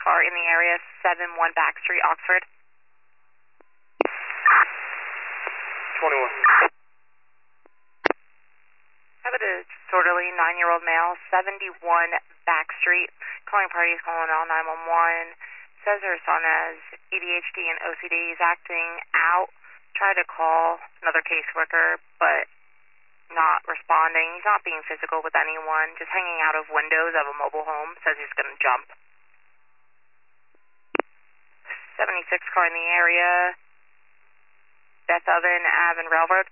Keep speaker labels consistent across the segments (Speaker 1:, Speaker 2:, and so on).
Speaker 1: car in the area, 71 Back Street, Oxford.
Speaker 2: 21.
Speaker 1: How about a disorderly 9-year-old male, 71 Back Street, calling parties, calling all 911. Says her son has ADHD and OCD. He's acting out. Tried to call another caseworker, but not responding. He's not being physical with anyone, just hanging out of windows of a mobile home. Says he's going to jump. 76 car in the area, Beth Oven, Ave and Railroad.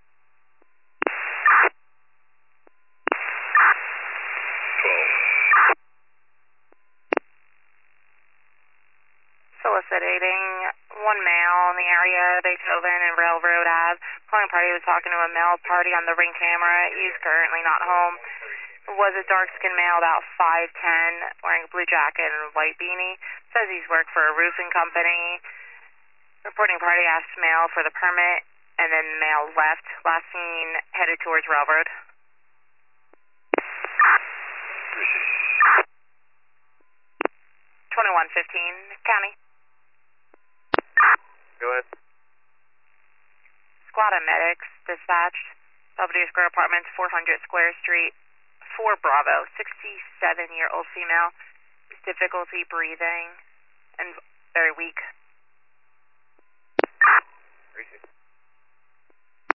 Speaker 1: Soliciting one male in the area, Beethoven and Railroad Ave. Calling party was talking to a male party on the ring camera. He's currently not home. Was a dark-skinned male about 5'10", wearing a blue jacket and a white beanie. Says he's worked for a roofing company. Reporting party asked male for the permit, and then the male left. Last seen headed towards Railroad. 2115, County.
Speaker 2: Go ahead.
Speaker 1: Squad of medics dispatched. Belvedere Square Apartments, 400 Square Street, 4 Bravo, 67-year-old female. Difficulty breathing and very weak.
Speaker 2: 36.